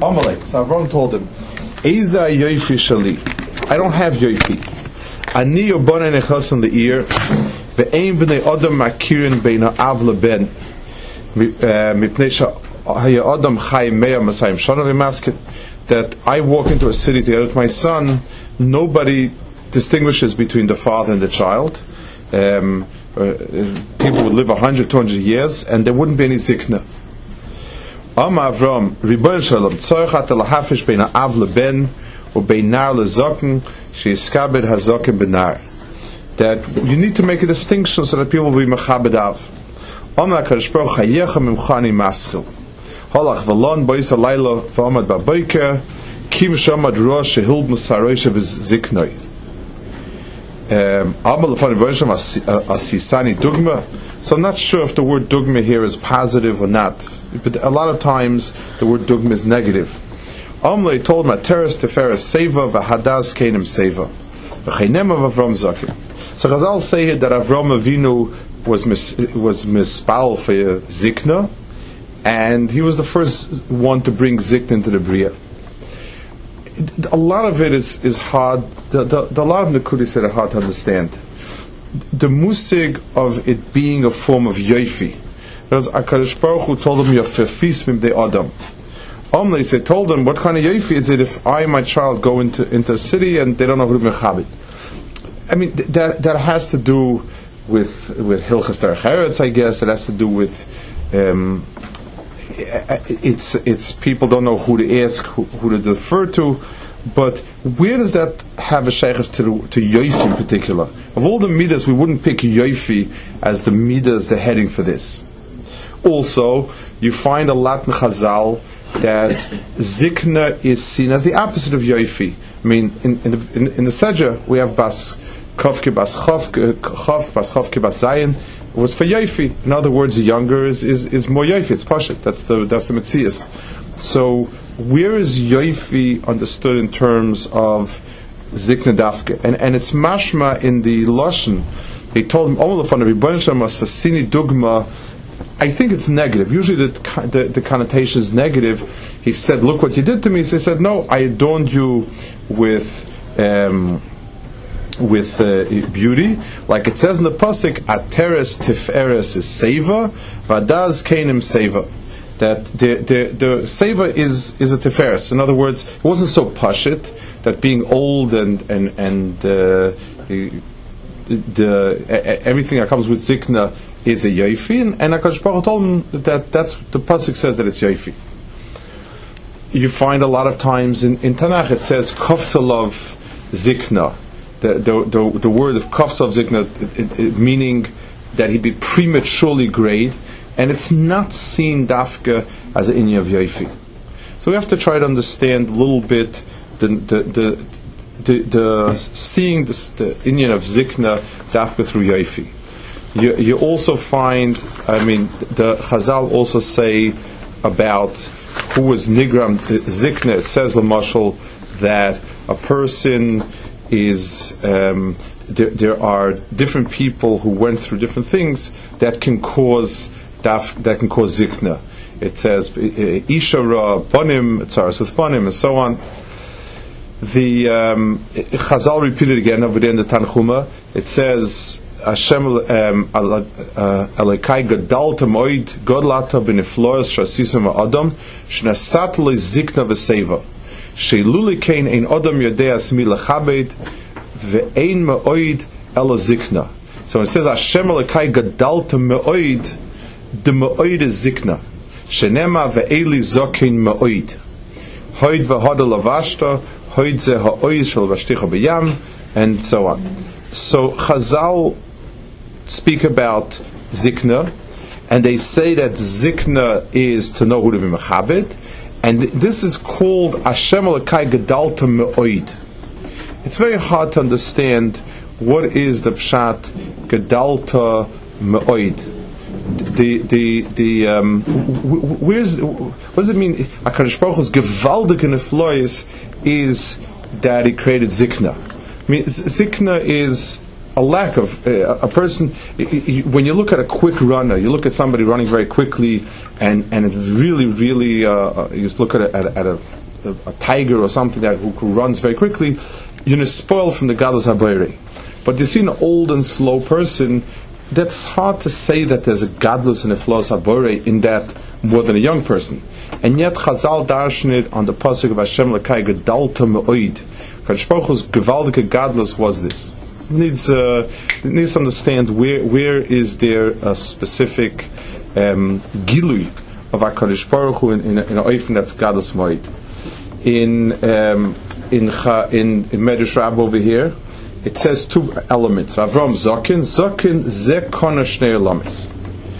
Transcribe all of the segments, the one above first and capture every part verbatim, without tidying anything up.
Amalek. So Avram told him, Eza yoifi shali. I don't have yoifi. Ani yobana nechas in the ear. Ve'ein b'nei adam makirin beina av leben. Mipnei sha'haya adam chai mea masayim shana v'masket. That I walk into a city together with my son, nobody distinguishes between the father and the child. Um, uh, people would live one hundred, two hundred years, and there wouldn't be any zikna. Am Avram, Ribono Shel Olam, tzorchat lahafish bein ha'av leben ubein nar lezoken sheyiskabed hazoken benar. That you need to make a distinction so that people will be mechabed av. Am HaKadosh Baruch Hu hayecha mimcha ani maschil. Halach v'lon bois halayla v'amad ba'boker kim shamad rosh shehilb musarosh v'ziknoi. Amal l'fani v'osham asisani dugma. So I'm not sure if the word dugma here is positive or not. But a lot of times the word dugma is negative. Amle told him, Teres teferes seva v'hadas kenim seva v'cheinem of Avram zakim. So Chazal say here that Avram Avinu was mis, was mispal for zikna, and he was the first one to bring zikna into the bria. A lot of it is, is hard. The, the, the, a lot of Nekudis that are hard to understand. The musig of it being a form of yoifi. Because HaKadosh Baruch Hu told him, Yafefis mimdei adam. Omle, they told him, what kind of yoifi is it if I and my child go into, into a city and they don't know who to mechabit? I mean, th- that that has to do with with Hilchas Derech Eretz, I guess. It has to do with um, it's it's people don't know who to ask, who, who to defer to. But where does that have a sheikhs to to yoifi in particular? Of all the midas, we wouldn't pick yoifi as the midas, the heading for this. Also, you find a lot in Chazal that zikna is seen as the opposite of yoifi. I mean, in in the, in, in the Sedja, we have bas kofke bas chofke chof bas chofke bas zayin was for yoifi. In other words, the younger is is, is more yoifi. It's pashut. That's the that's the metzias. So where is yoifi understood in terms of zikna dafke? And and it's mashma in the lashon. They told him, "Omel lefanav Ribono Shel Olam asasini dugma." I think it's negative. Usually the, the the connotation is negative. He said, "Look what you did to me." So he said, "No, I adorned you with um, with uh, beauty, like it says in the pasuk, Ateres Tiferes is seva, Vadaz Kenim seva." That the the the seva is is a tiferes. In other words, it wasn't so pashit that being old and and and uh, the, the everything that comes with zikna is a yoifi, and, and HaKadosh Baruch Hu told him that that's the pasuk says that it's yoifi. You find a lot of times in, in Tanakh it says koftzalov zikna, the the the, the word of koftzalov zikna, it, it, meaning that he be prematurely grayed, and it's not seen dafka as an inyan of yoifi. So we have to try to understand a little bit the the the, the, the seeing this, the inyan of zikna dafka through yoifi. You, you also find, I mean, the Chazal also say about who was nigram zikna. It says l'mashal that a person is um, there, there are different people who went through different things that can cause daf, that can cause zikna. It says ishara bonim, tzaras with bonim, and so on. The um, Chazal repeated again over there in the Tanchuma. It says. Hashem Alekai Gadal Tamoid Godlata Benefloras Shasisam Adam Shnasat Le Zikna Veseva Sheiluli Kain Ein Adam Yodea Smi Lechabed Ve'ein Me'oid Ela Zikna. So it says Hashem Alekai Gadal Tamoid the Me'oid is Zikna Shenema Ve'eli Zokin Me'oid Hoid Ve'hoda Lavashta Hoid Ze Ha'oiz Shel Vashticha B'yam, and so on. So Chazal speak about zikna, and they say that zikna is to know who to be mechabed, and this is called Hashem Elokai Gedalta Me'oid. It's very hard to understand what is the pshat Gedalta Me'oid. The the the um, where's what does it mean? HaKadosh Baruch Hu's gewaldige neflois is that he created zikna. I mean, zikna is a lack of uh, a person. When you look at a quick runner, you look at somebody running very quickly, and and it really, really, uh, you just look at a, at, a, at a, a tiger or something that who, who runs very quickly, you're spoiled from the gadlus habayre. But you see an old and slow person, that's hard to say that there's a gadlus and a flos habayre in that more than a young person. And yet Chazal darshan it on the pasuk of Hashem Lekai Gedalta Me'oid. Kadosh Baruch Hu's gewaldige gadlus was this. It needs uh, it needs to understand where where is there a specific um, gilui of HaKadosh Baruch Hu in in, in a oifen that's gadlus Me'oid. In um, in in in Medrash Rabbah over here, it says two elements. Avram Zakin Zakin Ze Kona Shnei Lamis.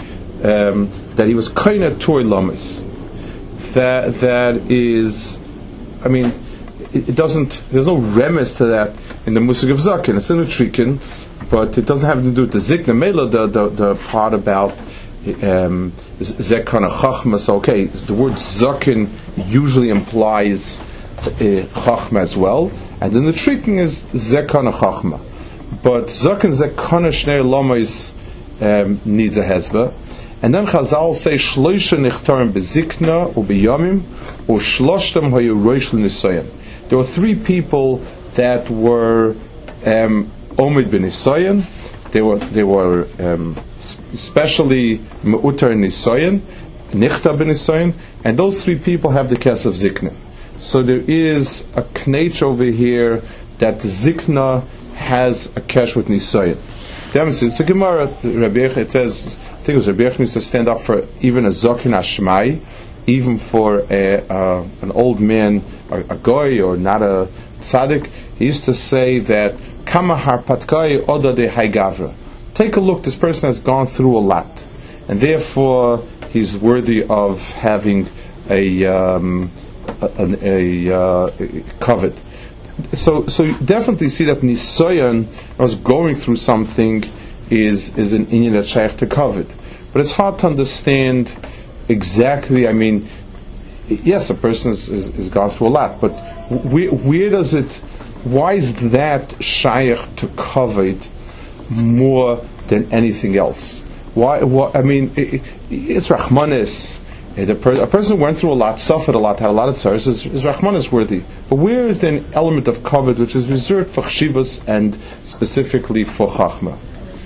That he was kind toy lamis. That that is, I mean, it, it doesn't. There's no remes to that in the musig of zaken. It's in the trikin, but it doesn't have to do with the zikna. Mela, the, the the part about um, zekana chachma. So okay, the word zaken usually implies uh, chachma as well, and then the trikin is zekana chachma. But zaken zekana shnei lamis um, needs a hezbah. And then Chazal say shloisha nichtarim bezikna ubiyamim ushloshtem hayu roish l'nisayan. There were three people that were um, omid b'nisayan. They were they were um, especially meutar nisayan, nichta b'nisayan, and those three people have the kes of zikna. So there is a knech over here that zikna has a kesh with nisayan. It's a Gemara. It says. I think it was Rabbi Yechon used to stand up for even a Zokin Hashmai, even for a, uh, an old man, a, a goy, or not a tzaddik. He used to say that Kama harpatkai oda de haigavra. Take a look. This person has gone through a lot, and therefore he's worthy of having a um, a, a, a uh, covet. So, so you definitely see that Nisayan was going through something. Is is an inyan that shaykh to covet, but it's hard to understand exactly. I mean, yes, a person is, is, is gone through a lot, but where where does it? Why is that shaykh to covet more than anything else? Why? What, I mean, it, it's Rahmanis. A, per, a person who went through a lot, suffered a lot, had a lot of tzaros, is, is Rahmanis worthy. But where is there an element of covet which is reserved for chshivas and specifically for chachma?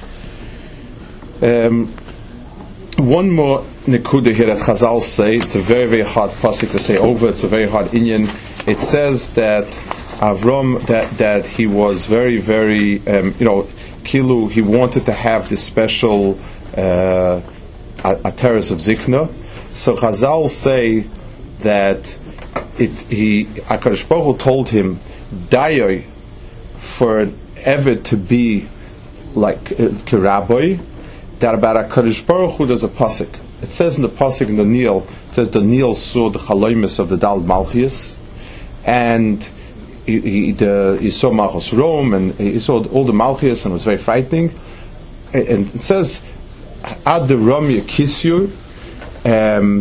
Um, one more nekuda here that Chazal say, it's a very, very hard pasuk to say over, it's a very hard inyan. It says that Avram, that, that he was very, very, um, you know, Kilu, he wanted to have this special uh, ateres of zikna. So Chazal say that it, he, HaKadosh Baruch Hu told him, Dayoy, for an Eved to be like uh, Kiraboi, that about HaKadosh Baruch Hu there's a pasuk. It says in the pasuk in the Nil, it says the Nil saw the chaloimus of the Dal Malchias, and he, he, the, he saw Malchus Rome, and he saw all the Malchias, and it was very frightening. And it says, Ad the Ram Yakisyu, um,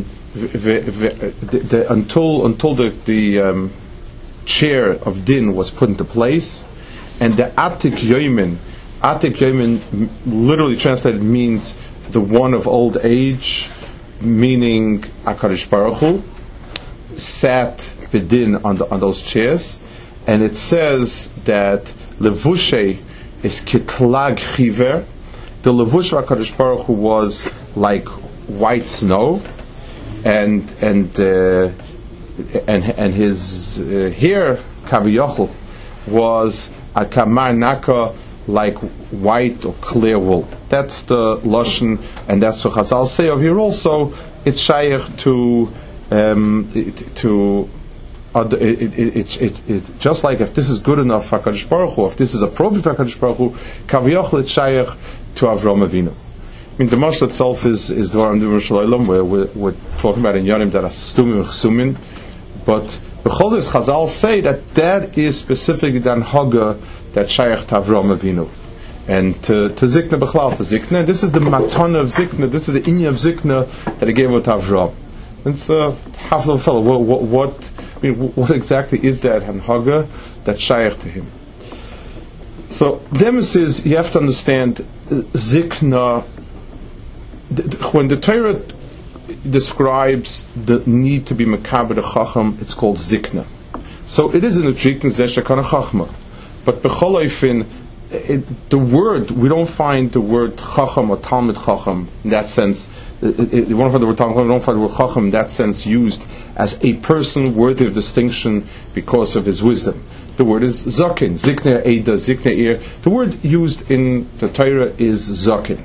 until until the, the um, chair of Din was put into place, and the Atik Yoimin. Atik Yomin literally translated means the one of old age, meaning HaKadosh Baruch Hu sat bedin on, the, on those chairs, and it says that levushe is kitlag chiver. The levush of HaKadosh Baruch Hu was like white snow, and and uh, and and his uh, hair kaviyachol was a kamar naka, like white or clear wool. That's the lashon, and that's what Chazal say over here. Also, it's shaykh to um, to uh, it, it, it, it, it, just like if this is good enough for HaKadosh Baruch Hu, if this is appropriate for HaKadosh Baruch Hu, kaviyachol it's shaykh to Avram Avinu. I mean, the Moshe itself is is Dvarim Dvarim Shalom, where we're, we're talking about in Yonim that are stumim chsumin, but b'chol this Chazal say that that is specifically the Haga that Shaykh to Avram Avinu, and to, to Zikna B'chlal to Zikna. This is the Matana of Zikna. This is the Inya of Zikna that he gave with Avram. It's a half of a fellow. What, what, what I mean, what exactly is that Haga that Shaykh to him? So, demis is, you have to understand, zikna, when the Torah describes the need to be mekaber chacham, it's called zikna. So it is in the Trikin Zeshakana Chachma. But B'choloifin, the word, we don't find the word chacham or Talmud chacham in that sense. It, it, we don't find the word Talmud, we don't find the word chacham in that sense used as a person worthy of distinction because of his wisdom. The word is zakin, zikna eida, zikna ir. The word used in the Torah is zakin.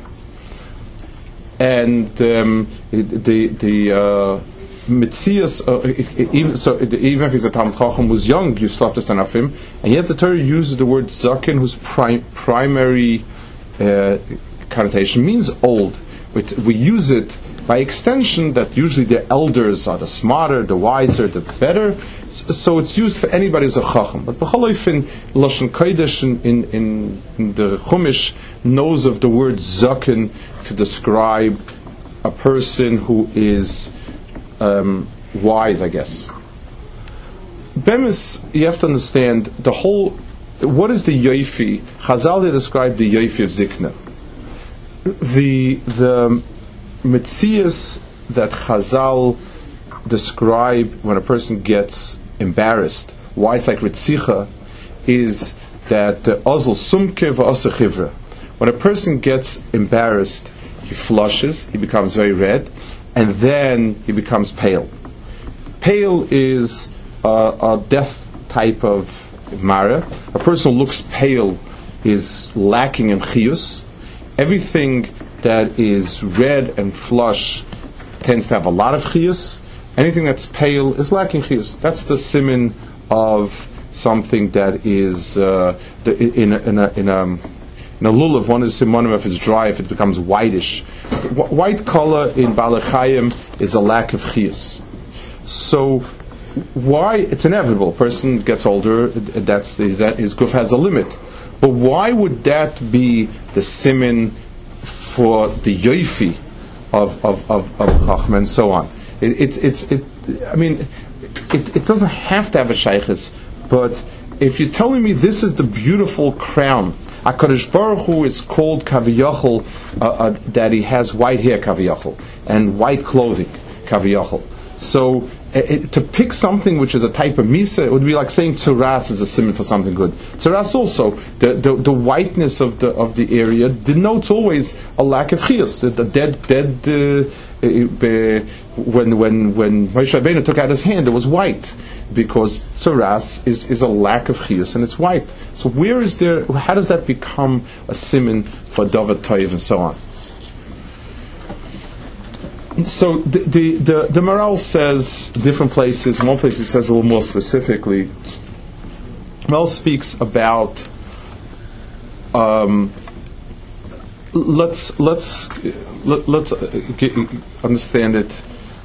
And um, the the uh, Mitzias, uh, even, so even if he's a Talmud Chacham who's young, you still have to stand up for him. And yet the Torah uses the word zaken, whose pri- primary uh, connotation means old. But we use it by extension that usually the elders are the smarter, the wiser, the better. So it's used for anybody who's a Chacham. But B'choloifin, Lashon Kodesh in, in, in the Chumash knows of the word zaken to describe a person who is Um, wise, I guess. Bemis, you have to understand the whole. What is the yoifi? Chazal they describe the yoifi of zikna. The the mitzias that Chazal describe when a person gets embarrassed, why it's like ritzicha, is that the ozl sumke v'asa chivra. When a person gets embarrassed, he flushes, he becomes very red, and then he becomes pale. Pale is uh, a death type of mara. A person who looks pale is lacking in chiyus. Everything that is red and flush tends to have a lot of chiyus. Anything that's pale is lacking chiyus. That's the siman of something that is uh, the, in a, in a, in a In a lulav, one is simonim if it's dry, if it becomes whitish. W- white color in balachayim is a lack of chiyus. So, why? It's inevitable. A person gets older, that's his, his guf has a limit. But why would that be the simin for the yoifi of of of, of chachma and so on? It, it's it's it. I mean, it, it doesn't have to have a shaykhis, but if you're telling me this is the beautiful crown. HaKadosh Baruch Hu is called Kaviyachol, uh, uh, that he has white hair Kaviyachol, and white clothing Kaviyachol. So, uh, it, to pick something which is a type of Misa, it would be like saying Tzuras is a simon for something good. Tzuras also, the, the, the whiteness of the of the area denotes always a lack of chiyus. The, the dead, dead, uh, uh, when when when Moshe Rabbeinu took out his hand, it was white. Because tzaras is, is a lack of chiyus and it's white. So where is there? How does that become a siman for davar toiv and so on? So the the the, the Maral says different places. In one place he says a little more specifically. Maral speaks about. Um, let's let's let, let's get, understand it.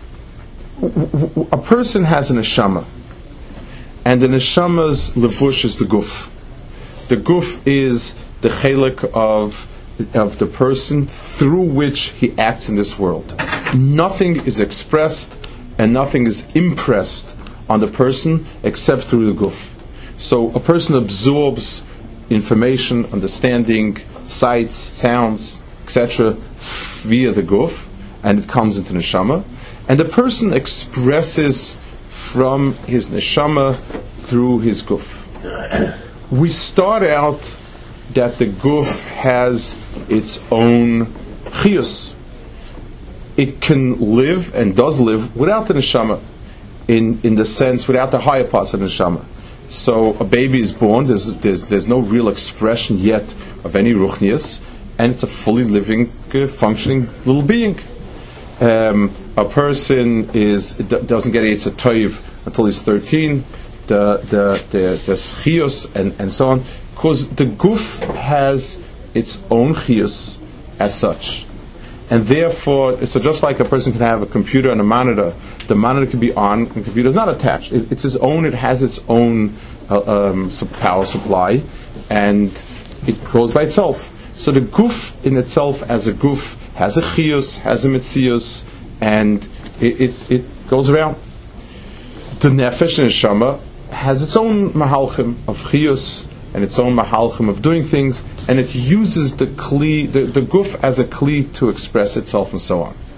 A person has an neshama. And the neshama's levush is the guf. The guf is the chelik of of the person through which he acts in this world. Nothing is expressed and nothing is impressed on the person except through the guf. So a person absorbs information, understanding, sights, sounds, et cetera via the guf, and it comes into neshama. And the person expresses from his neshama through his guf. We start out that the guf has its own chiyus. It can live and does live without the neshama, in, in the sense without the higher parts of the neshama. So a baby is born, there's, there's, there's no real expression yet of any ruchnias, and it's a fully living, uh, functioning little being. Um, a person is d- doesn't get Eitz Toiv until he's thirteen. The the the, the chiyus and, and so on, because the guf has its own chiyus as such, and therefore, so just like a person can have a computer and a monitor, the monitor can be on, and the computer is not attached. It, it's its own. It has its own uh, um, power supply, and it goes by itself. So the guf in itself, as a guf, has a chiyus, has a mitzius, and it, it, it goes around. The nefesh and neshama has its own mahalchim of chiyus and its own mahalchim of doing things, and it uses the kli, the, the guf as a kli to express itself and so on.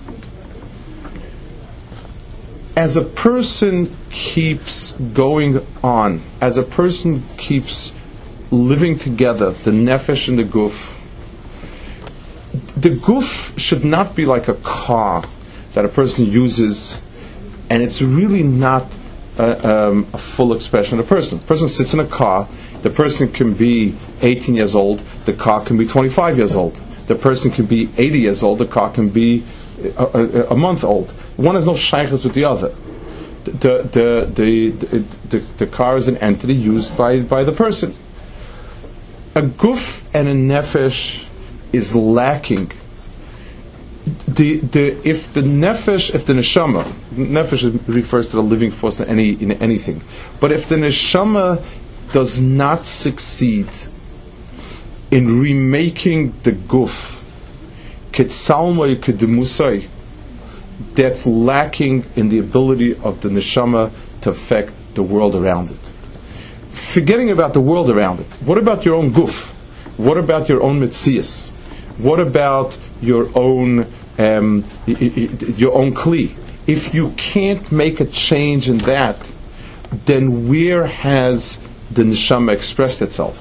As a person keeps going on, as a person keeps living together, the nefesh and the guf, the guf should not be like a car that a person uses, and it's really not a, um, a full expression of a person. The person sits in a car, the person can be eighteen years old, the car can be twenty-five years old. The person can be eighty years old, the car can be a, a, a month old. One has no shaykhs with the other. The, the, the, the, the, the car is an entity used by, by the person. A guf and a nefesh is lacking. The, the, if the nefesh, if the neshama, nefesh refers to the living force in, any, in anything, but if the neshama does not succeed in remaking the guf, ketsalmai kedemusai, that's lacking in the ability of the neshama to affect the world around it. Forgetting about the world around it, what about your own guf? What about your own metzias? What about your own um, your own kli? If you can't make a change in that, then where has the neshama expressed itself?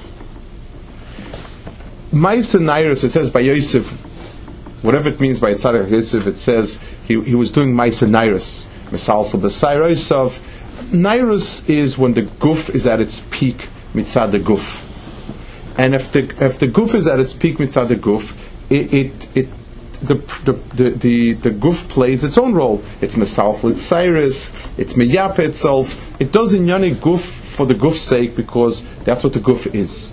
Ma'aseh Nairus, it says by Yosef, whatever it means by Tzaddik Yosef, it says he, he was doing Ma'aseh Nairus, Mesalsel B'Sairosov. Nairus is when the guf is at its peak mitzad the guf, and if the if the guf is at its peak mitzad the guf, it it, it the, the the the the guf plays its own role. It's mesalsel, it's cyrus, it's meyapa itself. It does inyani guf for the guf's sake because that's what the guf is.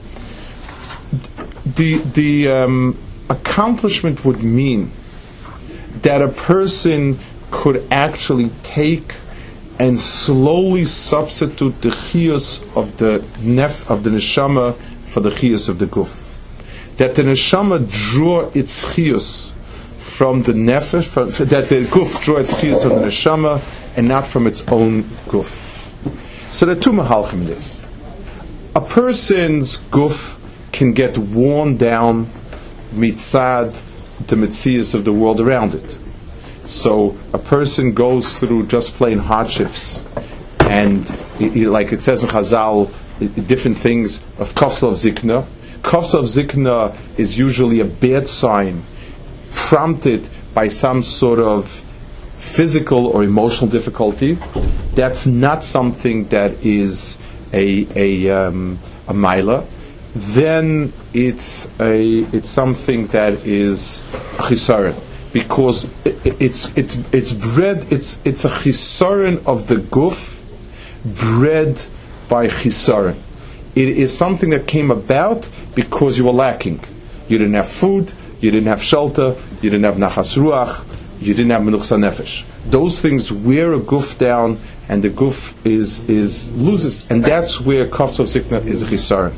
The the um, accomplishment would mean that a person could actually take and slowly substitute the chiyus of the nef of the neshama for the chiyus of the guf. That the neshama draw its chiyus from the nefesh, from, that the guf draw its chiyus from the neshama and not from its own guf. So there are two mahalchim in this. A person's guf can get worn down mitzad the mitzias of the world around it. So a person goes through just plain hardships, and it, it, like it says in Chazal, it, different things of kafsel of zikna. Kafsel of zikna is usually a bad sign, prompted by some sort of physical or emotional difficulty. That's not something that is a a um, a maila. Then it's a it's something that is a chisaron. Because it's it's it's bred it's it's a chisaron of the guf, bred by chisaron. It is something that came about because you were lacking. You didn't have food, you didn't have shelter, you didn't have nachas ruach, you didn't have menuchsa nefesh. Those things wear a guf down, and the guf is is loses, and that's where kafs of zikna is a chisaron.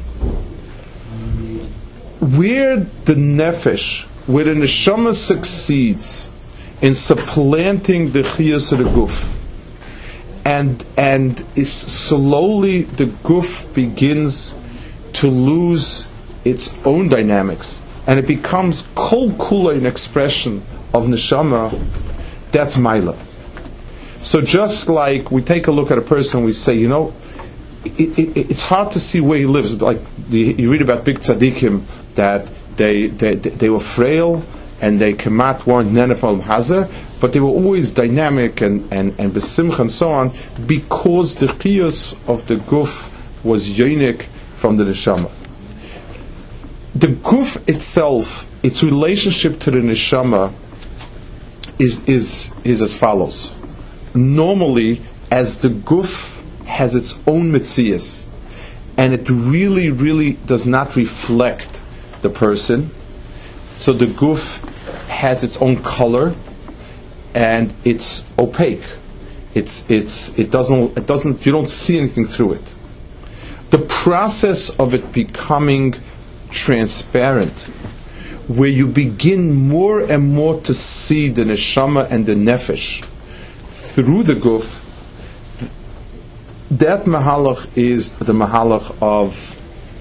Where the nefesh, where the neshama succeeds in supplanting the chiyus of the guf, and and is slowly the guf begins to lose its own dynamics, and it becomes kol kula, an expression of neshama, that's maila. So just like we take a look at a person and we say, you know, it, it, it's hard to see where he lives. Like you read about big tzaddikim that They, they they were frail and they kamat weren't nenefal hazeh, but they were always dynamic and and and besimcha and so on, because the chiyus of the guf was yonik from the neshama. The guf itself, its relationship to the neshama, is is is as follows. Normally, as the guf has its own mitzias, and it really really does not reflect the person, so the guf has its own color, and it's opaque. It's it's it doesn't it doesn't you don't see anything through it. The process of it becoming transparent, where you begin more and more to see the neshama and the nefesh through the guf, that mahalach is the mahalach of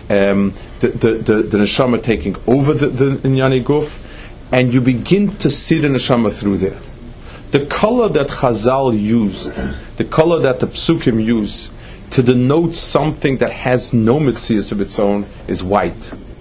um, the, the, the, the neshama taking over the, the inyani guf, and you begin to see the neshama through there. The color that Chazal used, the color that the psukim use to denote something that has no mitzias of its own is white.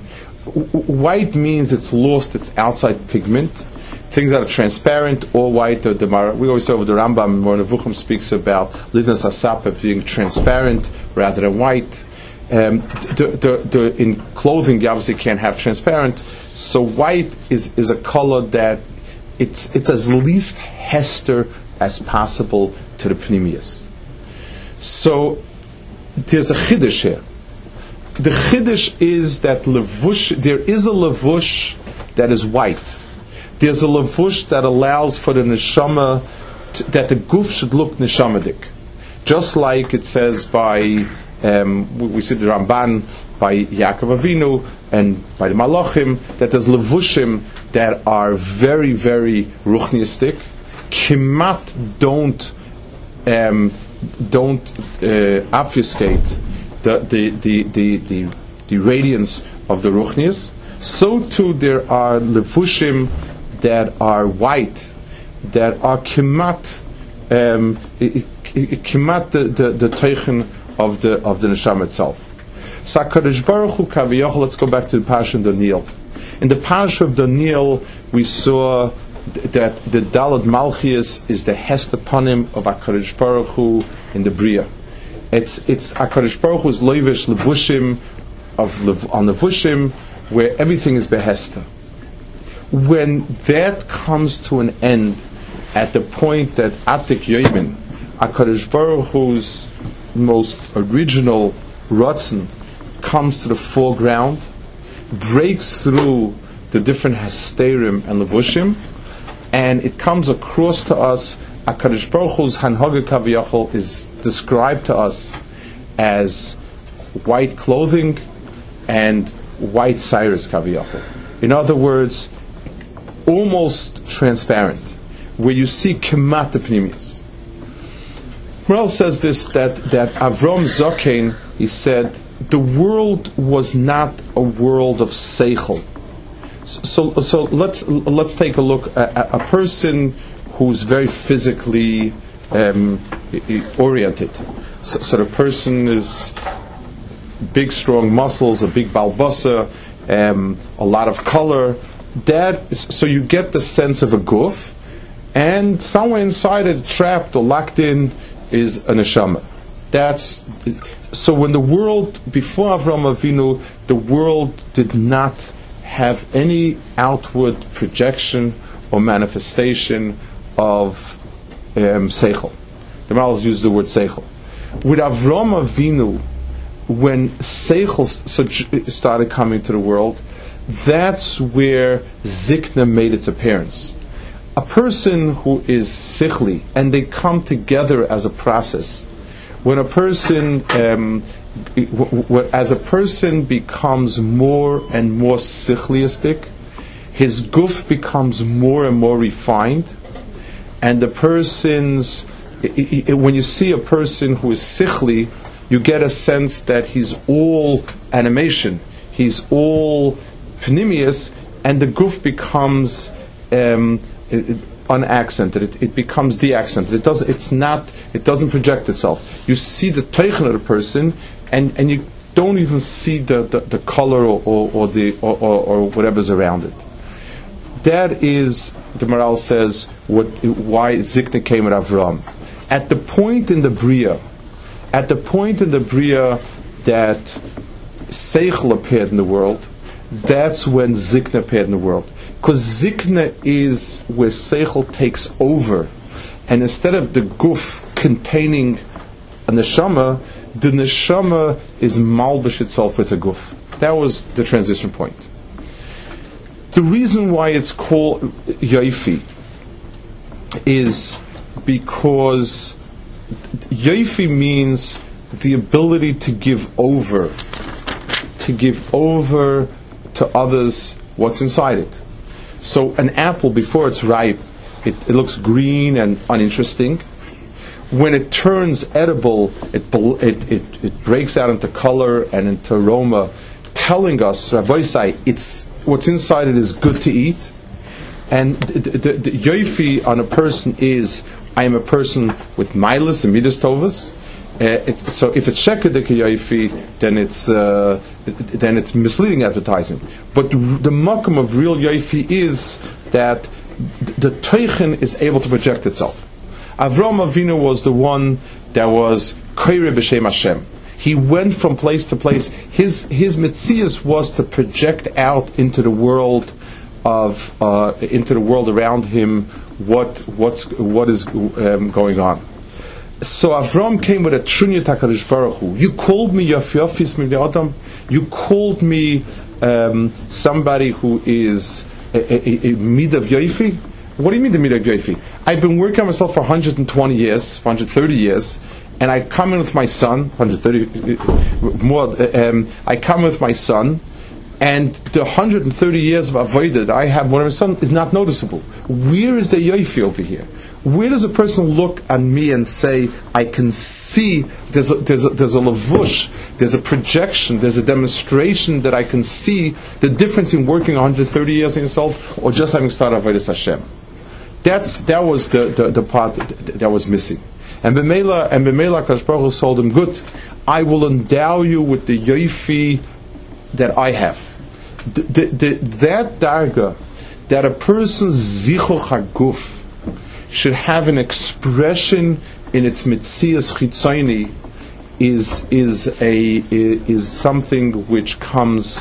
White means it's lost its outside pigment. Things that are transparent or white, or the we always say over the Rambam, Moreh Nevuchim speaks about lidnas hasapeh being transparent rather than white. Um, the, the, the, in clothing, you obviously can't have transparent, so white is, is a color that it's it's as least hester as possible to the pnimius. So there's a chiddush here. The chiddush is that levush, there is a levush that is white. There's a levush that allows for the neshama, to, that the guf should look neshamadik. Just like it says by, um, we, we see the Ramban, by Yaakov Avinu, and by the Malachim, that there's levushim that are very, very ruchniistic. Kimat don't, um, don't uh, obfuscate the the, the, the, the the radiance of the ruchnius. So too there are levushim that are white, that are kimat, um, kimat the the, the teichen of the of the neshama itself. So HaKadosh Baruch Hu Kaviyach, let's go back to the Parasha of Daniel. In the Parasha of Daniel, we saw that the Dalad Malchias is the Hest Panim of HaKadosh Baruch Hu in the Bria. It's it's HaKadosh Baruch Hu's Leivish Levushim of Lev, on Levushim, where everything is Behesta. When that comes to an end, at the point that Atik Yoimin, HaKadosh Baruch Hu's most original Ratzon, comes to the foreground, breaks through the different Hesterim and Levushim, and it comes across to us. HaKadosh Baruch Hu's Hanhaga Kaviyachol is described to us as white clothing and white Cyrus Kaviyachol. In other words, almost transparent, where you see Kemat Pnimius. Morel says this, that, that Avram Zokain, he said, the world was not a world of Seichel. So, so, so let's let's take a look at a person who's very physically um, oriented. So, so the person is big, strong muscles, a big balbasa, um, a lot of color. That is, so you get the sense of a guf, and somewhere inside it, trapped or locked in, is a neshama. That's so. When the world before Avraham Avinu, the world did not have any outward projection or manifestation of um, seichel. The Maral used the word seichel. With Avraham Avinu, when seichel started coming to the world, that's where zikna made its appearance. A person who is sichli, and they come together as a process. When a person, um, w- w- as a person becomes more and more sichliistic, his guf becomes more and more refined, and the person's, I- I- when you see a person who is sichli, you get a sense that he's all animation, he's all pnimius, and the guf becomes um, it, it, unaccented. It, it becomes deaccented. It does. It's not. It doesn't project itself. You see the teichen of the person, and, and you don't even see the, the, the color or, or, or the or, or, or whatever's around it. That is, the Maral says, what why Zikna came at Avram. At the point in the Bria, at the point in the Bria that Seichel appeared in the world, that's when Zikna appeared in the world. Because Zikna is where Seichel takes over, and instead of the guf containing a neshama, the neshama is malbish itself with a guf. That was the transition point. The reason why it's called Yoifi is because Yoifi means the ability to give over, to give over to others what's inside it. So an apple, before it's ripe, it, it looks green and uninteresting. When it turns edible, it, it it it breaks out into color and into aroma telling us, Rabbi say, it's what's inside it is good to eat, and the, the, the yoifi on a person is, I am a person with milas and midas tovas. Uh, it's, so if it's shekedik yoifi, then it's uh, then it's misleading advertising. But the makom of real yoifi is that the teichen is able to project itself. Avram Avinu was the one that was koire b'shem Hashem. He went from place to place. His his mitzias was to project out into the world of uh, into the world around him what what's what is um, going on. So Avram came with a trunya takarish baruch Hu. You called me yafyafis min adam. You called me um, somebody who is a, a, a mid of yoifi. What do you mean the mid of yoifi? I've been working on myself for one hundred twenty years, for one hundred thirty years. And I come in with my son, one hundred thirty more. Um, I come with my son, and the one hundred thirty years of avodah that I have with my son is not noticeable. Where is the yoifi over here? Where does a person look at me and say, I can see there's a, there's a, there's a lavush, there's a projection, there's a demonstration that I can see the difference in working one hundred thirty years in yourself or just having started avodas Hashem. That's that was the, the, the part that, that was missing. And B'meila, and B'meila, Kadosh Baruch Hu told him, good, I will endow you with the yoifi that I have. The, the, the, that darga, that a person's zichur haguf should have an expression in its mitzias chitzoni, is is a is something which comes,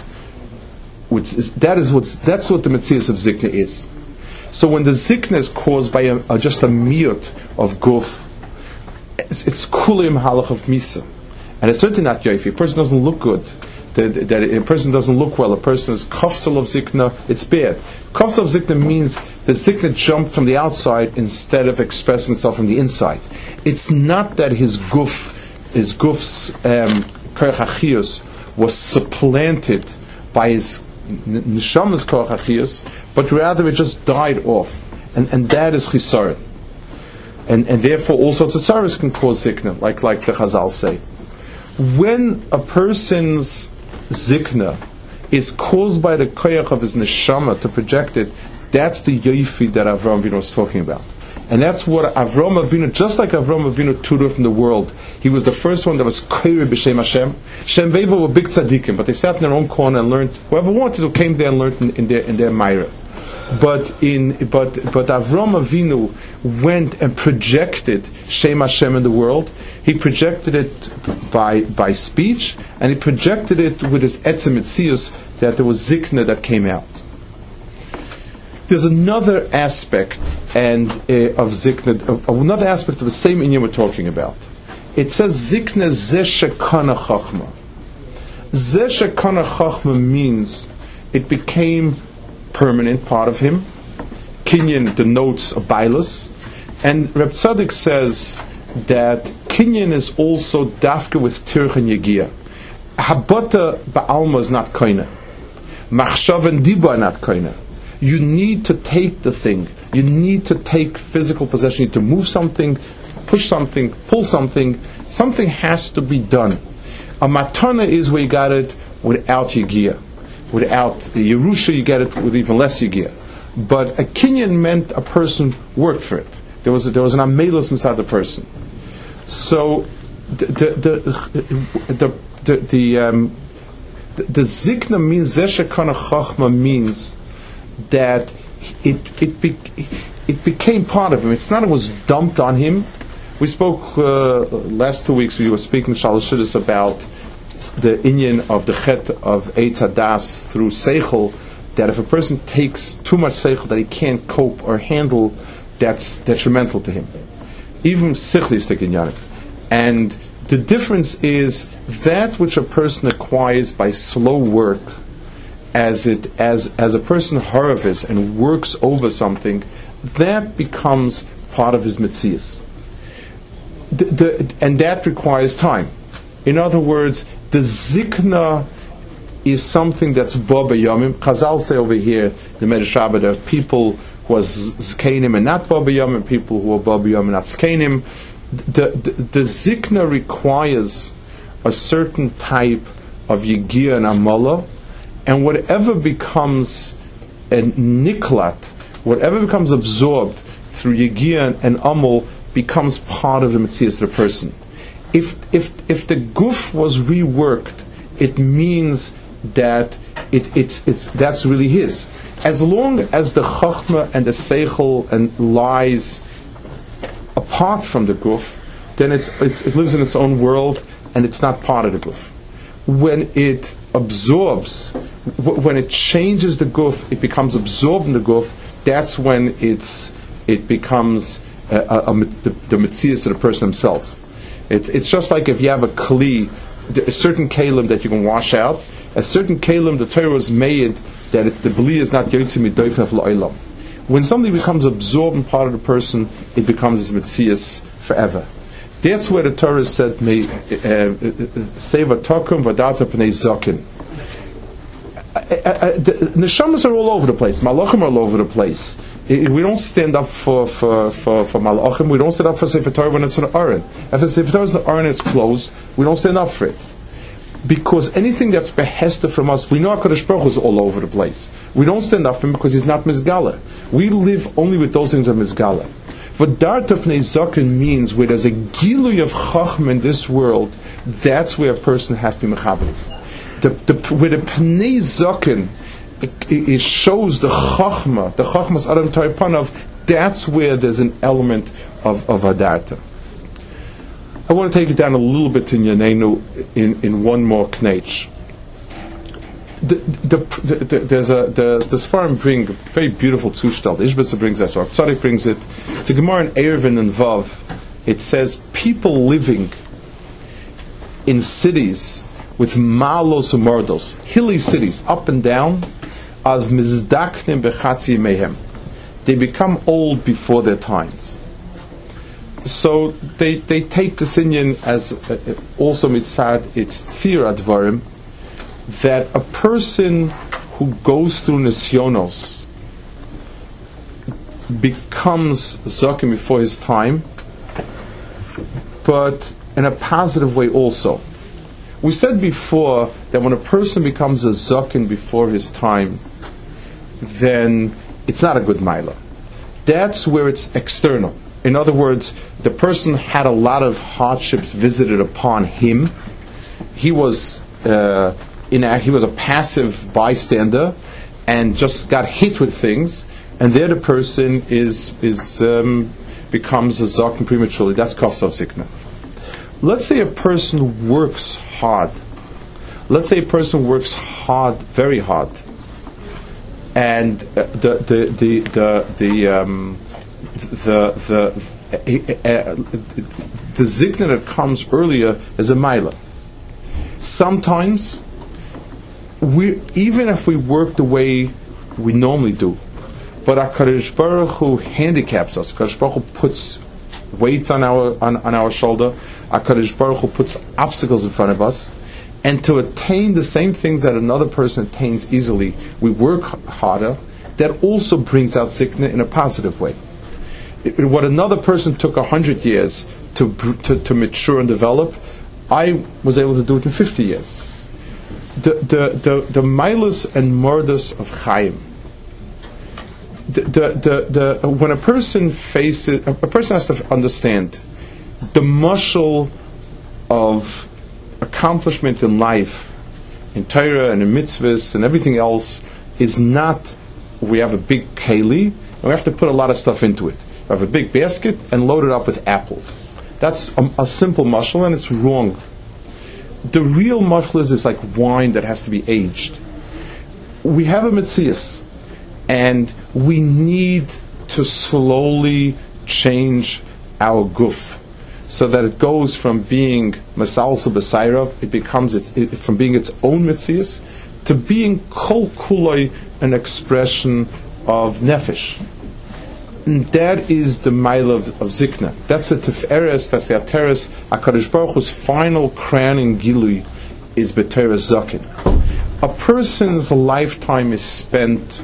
which is, that is what's that's what the mitzias of zikna is. So when the zikna is caused by a, a, just a miyut of guf, It's, it's kulim halach of misa, and it's certainly not yoifi. A person doesn't look good. That, that a person doesn't look well. A person is kafzel of zikna. It's bad. Kafzel of zikna means the zikna jumped from the outside instead of expressing itself from the inside. It's not that his guf, his guf's koach achiyus was supplanted by his neshama's koach achiyus, but rather it just died off, and and that is chisaron. And, and therefore all sorts of tzaros can cause zikna, like like the Chazal say. When a person's zikna is caused by the koyach of his neshama to project it, that's the yoifi that Avram Avinu was talking about. And that's what Avram Avinu, just like Avram Avinu tutored from the world, he was the first one that was koire b'shem Hashem. Shem Beva were big tzaddikim, but they sat in their own corner and learned. Whoever wanted to came there and learned in, in their in their Meira. But in but but Avram Avinu went and projected Shem Hashem in the world. He projected it by by speech, and he projected it with his etzem etzius that there was zikna that came out. There's another aspect and uh, of zikna, of, of another aspect of the same inyan we're talking about. It says zikna zeh shekana chachma. Zeh shekana chachma means it became permanent part of him. Kinyan denotes a bailus, and Reb Tzadok says that kinyan is also dafka with tirch and yegia. Habata ba'alma is not koina. Machshav and diba are not koina. You need to take the thing. You need to take physical possession. You need to move something, push something, pull something. Something has to be done. A matana is where you got it without yegia. Without Yerusha, you get it with even less Yigiyah. But a kinyan meant a person worked for it. There was a, there was an amelus inside the person. So the the the the the, the, um, the, the zikna means zeshekana chachma means that it it be, it became part of him. It's not it was dumped on him. We spoke uh, last two weeks. We were speaking Shalosh Shidduchos about the inyan of the chet of Eitz Hadas through seichel, that if a person takes too much seichel that he can't cope or handle, that's detrimental to him. Even sichlis tekinyanim. And the difference is that which a person acquires by slow work, as it as as a person haravis and works over something, that becomes part of his mitzias. The, the, and that requires time. In other words, the zikna is something that's bo b'yomim. Chazal say over here, the Medrash Rabbah, there are people who are zkenim and not bo b'yomim, people who are bo b'yomim and not zkenim. The, the, the zikna requires a certain type of yigiyah and amala And whatever becomes a niklat, whatever becomes absorbed through Yegiya and Amul, becomes part of the Metzias of the person. If if if the guf was reworked, it means that it, it's it's that's really his. As long as the chachma and the seichel and lies apart from the guf, then it's, it's, it lives in its own world and it's not part of the guf. When it absorbs, w- when it changes the guf, it becomes absorbed in the guf. That's when it's it becomes uh, a, a, the, the metzias of the person himself. It's it's just like if you have a kli, a certain kalim that you can wash out, a certain kalim the Torah was made that it, the bli is not yotzi midofen la'olam. When something becomes absorbed in part of the person, it becomes his metzias forever. That's where the Torah said, "May seva tokum vadata pnei zaken." The neshamas are all over the place. Malachim are all over the place. We don't stand up for for for, for malachim. We don't stand up for Sefer Torah when it's an aron. If the Sefer Torah is an aron, it's closed. We don't stand up for it. Because anything that's behested from us, we know HaKadosh Baruch Hu is all over the place. We don't stand up for him because he's not Mizgala. We live only with those things that are Mizgala. V'darta pnei zaken means where there's a gilui of chachma in this world, that's where a person has to be mechaber. The, the, where the pnei zaken, it, it shows the chachma, the chachmas adam taripanav, that's where there's an element of, of adarta. I want to take it down a little bit in Yanenu in, in one more knetch. The, the, the, the, there's a the, the Sfarim bring a very beautiful Zushtal. The Ishbitzer brings that, so Tzadik brings it. It's a Gemara in Eruvin and Vav. It says people living in cities with malos and mordos, hilly cities, up and down, of mizdaknim bechatzi mehem. They become old before their times. So they they take this Inyan as uh, also mitzad it's tzira dvarim, that a person who goes through nisyonos becomes zaken before his time, but in a positive way also. We said before that when a person becomes a zaken before his time, then it's not a good maila. That's where it's external. In other words, the person had a lot of hardships visited upon him. He was uh, in a, he was a passive bystander and just got hit with things, and there the person is is um, becomes a zaken prematurely. That's kafsav zikna. Let's say a person works hard. Let's say a person works hard, very hard, and uh, the the the the the um, the the uh, uh, the zikna that comes earlier is a maila. Sometimes we, even if we work the way we normally do, but HaKadosh Baruch Hu handicaps us. HaKadosh Baruch Hu puts weights on our on, on our shoulder. HaKadosh Baruch Hu puts obstacles in front of us, and to attain the same things that another person attains easily, we work harder. That also brings out zikna in a positive way. It, what another person took a hundred years to, to to mature and develop, I was able to do it in fifty years. The the the the milas and murders of Chaim. The, the the the when a person faces, a person has to understand the mashal of accomplishment in life, in Torah and in mitzvahs and everything else, is not we have a big keli and we have to put a lot of stuff into it. We have a big basket and load it up with apples. That's a, a simple mashal, and it's wrong. The real mashal is, is like wine that has to be aged. We have a metzias, and we need to slowly change our guf, so that it goes from being masalsa b'sairav, it becomes it, it, from being its own metzias, to being kol kuloi, an expression of nefesh. And that is the mile of, of zikna. That's the tiferes, that's the ateres. HaKadosh Baruch Hu's final crowning gilui is b'teres zaken. A person's lifetime is spent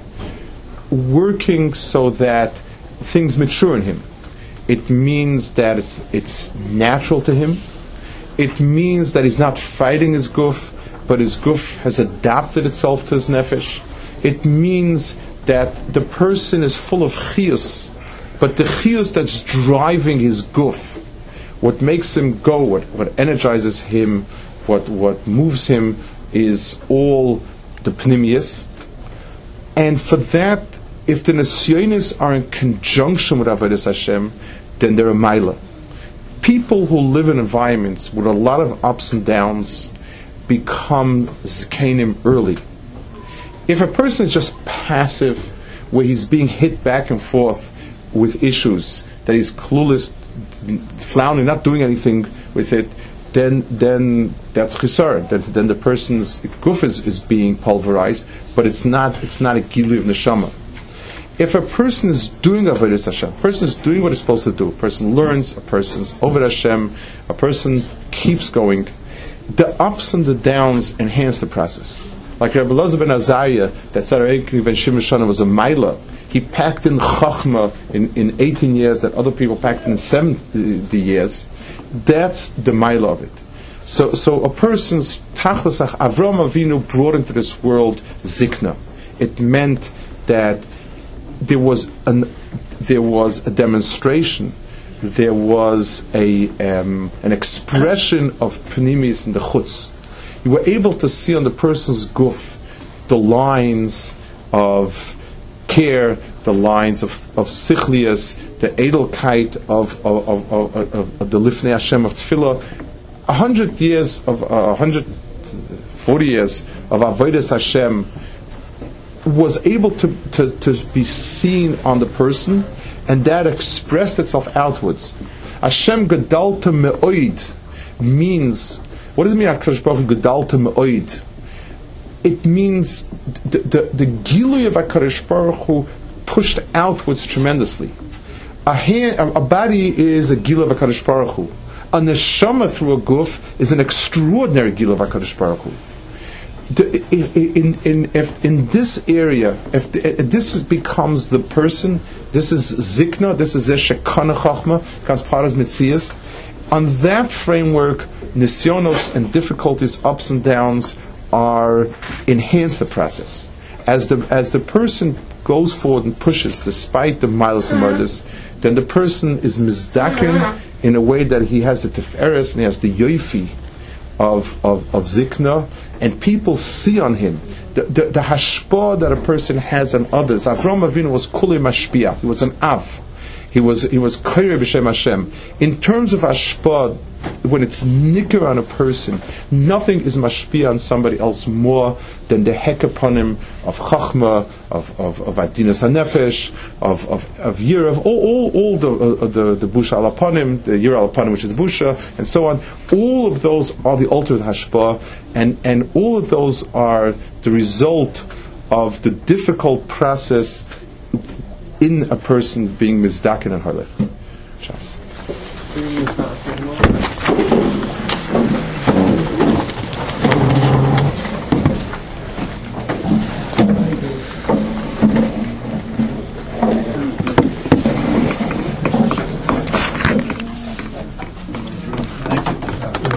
working so that things mature in him. It means that it's it's natural to him. It means that he's not fighting his guf. but his guf has adapted itself to his nefesh. It means that the person is full of chiyus, but the chiyus that's driving his guf, what makes him go, what, what energizes him, what what moves him, is all the pnimius. And for that, if the nesyonis are in conjunction with Avodas Hashem, then they're a maila. People who live in environments with a lot of ups and downs become zkenim early. If a person is just passive, where he's being hit back and forth with issues, that he's clueless, floundering, not doing anything with it, then then that's chisar. Then, then the person's guf is, is being pulverized, but it's not it's not a gilu of neshama. If a person is doing avodas Hashem, a person is doing what he's supposed to do, a person learns, a person's over Hashem, a person keeps going, the ups and the downs enhance the process. Like Rabbi Elazar ben Azariah, that Sarayki ben Shimon was a maila. He packed in chachma in, in eighteen years that other people packed in seventy years. That's the maila of it. So, so a person's tachlis, Avram Avinu brought into this world zikna. It meant that there was an there was a demonstration, there was a um, an expression of pnimis in the chutz. You were able to see on the person's guf the lines of care, the lines of, of sichlias, the edelkeit of, of, of, of, of, of the lifnei Hashem of tefillah. A hundred years of a uh, hundred forty years of avodas Hashem was able to, to, to be seen on the person, and that expressed itself outwards. Hashem gedalta me'oid means, what does it mean, HaKadosh Baruch Hu gedalta me'oid? It means the, the, the gilui of HaKadosh Baruch Hu pushed outwards tremendously. A, hand, a, a body is a gilui of HaKadosh Baruch Hu. A neshama through a guf is an extraordinary gilui of HaKadosh Baruch Hu. The, in, in, if in this area, if, the, if this becomes the person, this is zikna, this is shekana chachma, kasparas mitzias. On that framework, nisyonos and difficulties, ups and downs, are enhance the process. As the as the person goes forward and pushes, despite the miles and murders, then the person is mizdakin in a way that he has the tiferes and he has the yoifi of of, of zikna, and people see on him the, the, the hashpah that a person has on others. Avram Avinu was kuli mashpia. He was an av. He was he was koyre b'shem Hashem. In terms of hashpah, when it's nicker on a person, nothing is mashpia on somebody else more than the heck upon him of chachma, of of of adinas hanefesh, of of of yir, of all all, all the uh, the the busha al upon him, the yir al upon him, which is the busha, and so on. All of those are the ultimate hashpah, and and all of those are the result of the difficult process in a person being mizdakin and harlech.